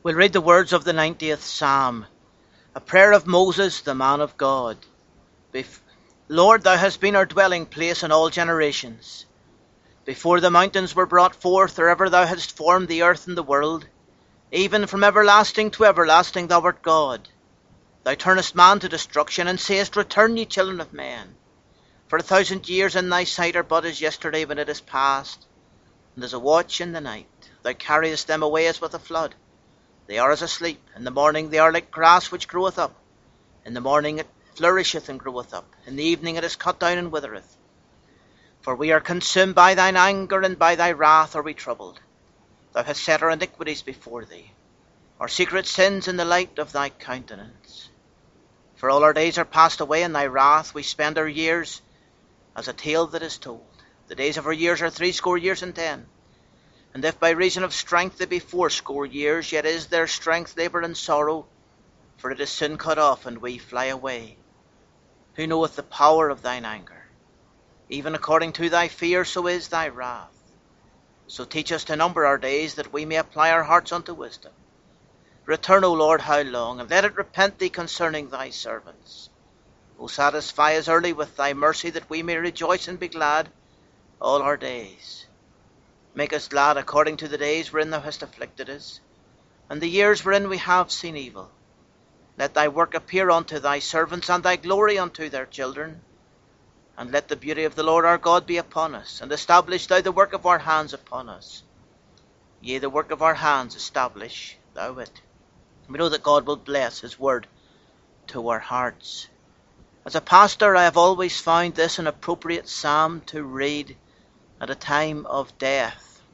We'll read the words of the 90th Psalm, a prayer of Moses, the man of God. Lord, thou hast been our dwelling place in all generations. Before the mountains were brought forth, or ever thou hadst formed the earth and the world, even from everlasting to everlasting thou art God. Thou turnest man to destruction, and sayest, Return, ye children of men. For 1,000 years in thy sight are but as yesterday when it is past, and as a watch in the night. Thou carriest them away as with a flood. They are as asleep. In the morning they are like grass which groweth up. In the morning it flourisheth and groweth up. In the evening it is cut down and withereth. For we are consumed by thine anger, and by thy wrath are we troubled. Thou hast set our iniquities before thee, our secret sins in the light of thy countenance. For all our days are passed away in thy wrath. We spend our years as a tale that is told. The days of our years are 60 years and 10. And if by reason of strength they be 80 years, yet is their strength labour and sorrow, for it is soon cut off, and we fly away. Who knoweth the power of thine anger? Even according to thy fear, so is thy wrath. So teach us to number our days, that we may apply our hearts unto wisdom. Return, O Lord, how long? And let it repent thee concerning thy servants. O satisfy us early with thy mercy, that we may rejoice and be glad all our days. Make us glad according to the days wherein thou hast afflicted us, and the years wherein we have seen evil. Let thy work appear unto thy servants, and thy glory unto their children. And let the beauty of the Lord our God be upon us, and establish thou the work of our hands upon us. Yea, the work of our hands establish thou it. We know that God will bless his word to our hearts. As a pastor, I have always found this an appropriate psalm to read at a time of death.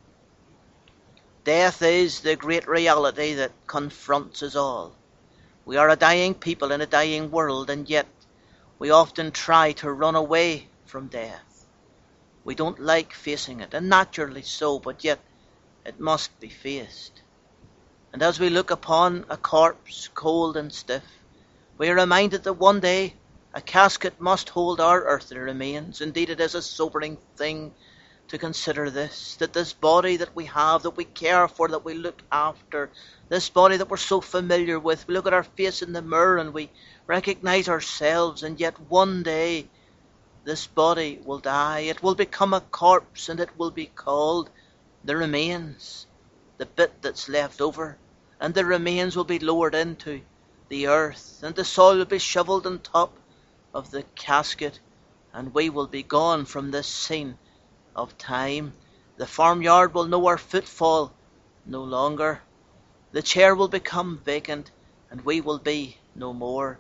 Death is the great reality that confronts us all. We are a dying people in a dying world, and yet we often try to run away from death. We don't like facing it, and naturally so, but yet it must be faced. And as we look upon a corpse, cold and stiff, we are reminded that one day a casket must hold our earthly remains. Indeed, it is a sobering thing to consider this, that this body that we have, that we care for, that we look after, this body that we're so familiar with, we look at our face in the mirror and we recognize ourselves, and yet one day this body will die. It will become a corpse, and it will be called the remains, the bit that's left over, and the remains will be lowered into the earth, and the soil will be shovelled on top of the casket, and we will be gone from this scene of time. The farmyard will know our footfall no longer. The chair will become vacant, and we will be no more.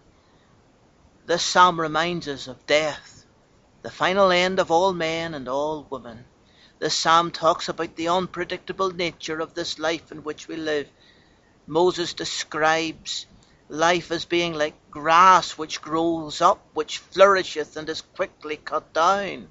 This psalm reminds us of death, the final end of all men and all women. This psalm talks about the unpredictable nature of this life in which we live. Moses describes life as being like grass which grows up, which flourisheth and is quickly cut down.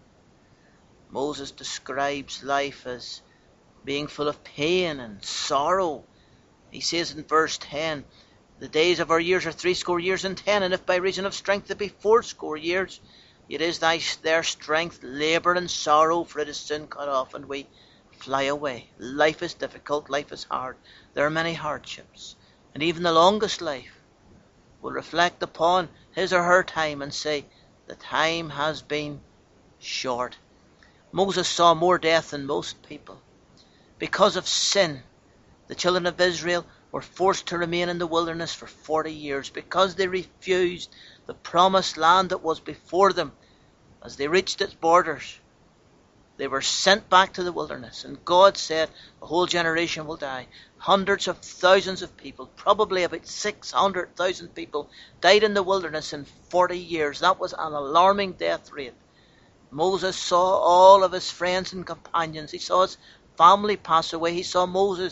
Moses describes life as being full of pain and sorrow. He says in verse 10, the days of our years are 60 years and 10, and if by reason of strength it be 80 years, yet is their strength labour and sorrow, for it is soon cut off, and we fly away. Life is difficult, life is hard. There are many hardships, and even the longest life will reflect upon his or her time and say, the time has been short. Moses saw more death than most people. Because of sin, the children of Israel were forced to remain in the wilderness for 40 years. Because they refused the promised land that was before them, as they reached its borders, they were sent back to the wilderness. And God said, a whole generation will die. Hundreds of thousands of people, probably about 600,000 people, died in the wilderness in 40 years. That was an alarming death rate. Moses saw all of his friends and companions. He saw his family pass away. He saw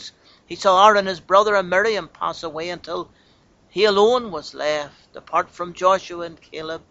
Aaron, his brother, and Miriam pass away until he alone was left, apart from Joshua and Caleb.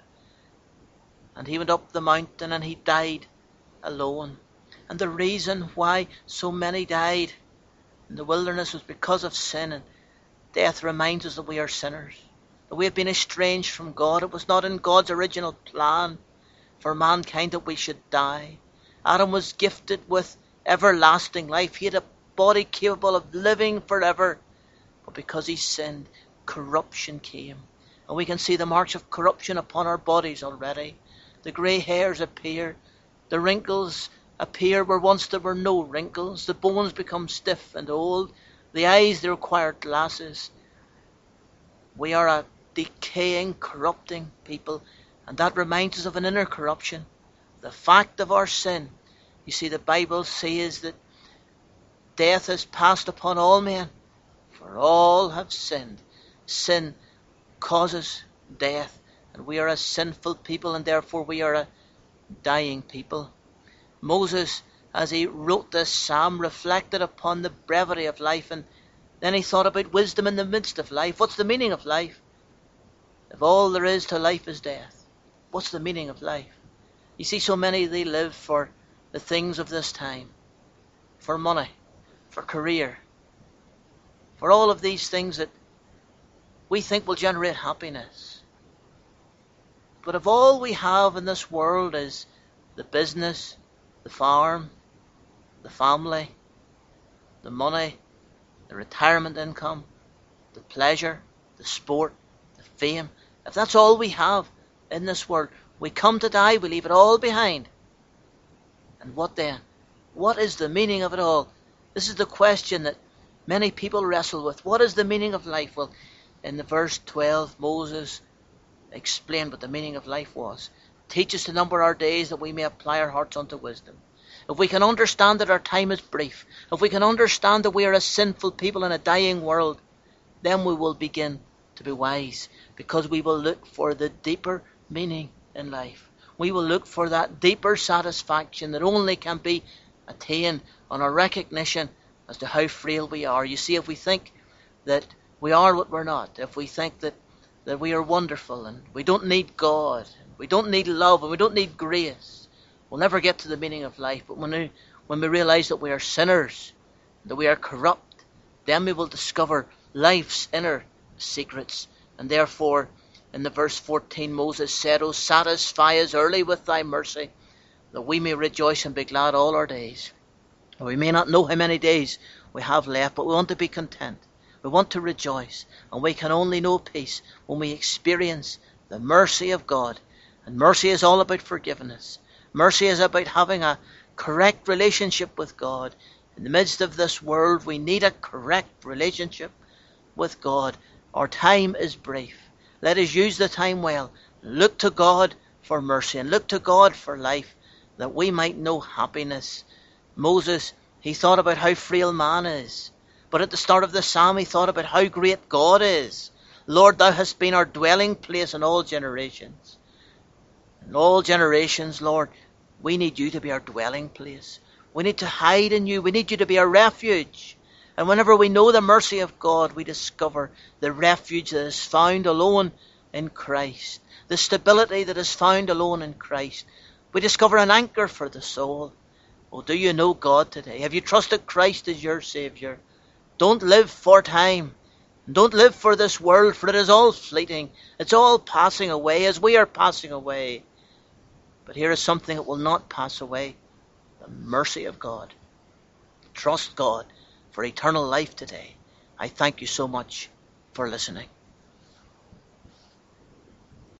And he went up the mountain and he died alone. And the reason why so many died in the wilderness was because of sin. And death reminds us that we are sinners, that we have been estranged from God. It was not in God's original plan for mankind that we should die. Adam was gifted with everlasting life. He had a body capable of living forever. But because he sinned, corruption came. And we can see the marks of corruption upon our bodies already. The grey hairs appear. The wrinkles appear where once there were no wrinkles. The bones become stiff and old. The eyes, they require glasses. We are a decaying, corrupting people. And that reminds us of an inner corruption. The fact of our sin. You see, the Bible says that death is passed upon all men, for all have sinned. Sin causes death, and we are a sinful people, and therefore we are a dying people. Moses, as he wrote this psalm, reflected upon the brevity of life, and then he thought about wisdom in the midst of life. What's the meaning of life? If all there is to life is death, what's the meaning of life? You see, so many, they live for the things of this time, for money, for career, for all of these things that we think will generate happiness. But if all we have in this world is the business, the farm, the family, the money, the retirement income, the pleasure, the sport, the fame, if that's all we have in this world, we come to die, we leave it all behind. And what then? What is the meaning of it all? This is the question that many people wrestle with. What is the meaning of life? Well, in the verse 12, Moses explained what the meaning of life was. Teach us to number our days that we may apply our hearts unto wisdom. If we can understand that our time is brief, if we can understand that we are a sinful people in a dying world, then we will begin to be wise, because we will look for the deeper meaning in life. We will look for that deeper satisfaction that only can be attained on a recognition as to how frail we are. You see, if we think that we are what we're not, if we think that we are wonderful and we don't need God, we don't need love, and we don't need grace, we'll never get to the meaning of life. But when we realize that we are sinners, that we are corrupt, then we will discover life's inner secrets. And therefore, in the verse 14, Moses said, O satisfy us early with thy mercy, that we may rejoice and be glad all our days. And we may not know how many days we have left, but we want to be content. We want to rejoice. And we can only know peace when we experience the mercy of God. And mercy is all about forgiveness. Mercy is about having a correct relationship with God. In the midst of this world, we need a correct relationship with God. Our time is brief. Let us use the time well. Look to God for mercy and look to God for life, that we might know happiness. Moses, he thought about how frail man is. But at the start of the psalm, he thought about how great God is. Lord, thou hast been our dwelling place in all generations. In all generations, Lord, we need you to be our dwelling place. We need to hide in you. We need you to be our refuge. And whenever we know the mercy of God, we discover the refuge that is found alone in Christ. The stability that is found alone in Christ. We discover an anchor for the soul. Oh, do you know God today? Have you trusted Christ as your Saviour? Don't live for time. Don't live for this world, for it is all fleeting. It's all passing away as we are passing away. But here is something that will not pass away. The mercy of God. Trust God for eternal life today. I thank you so much for listening.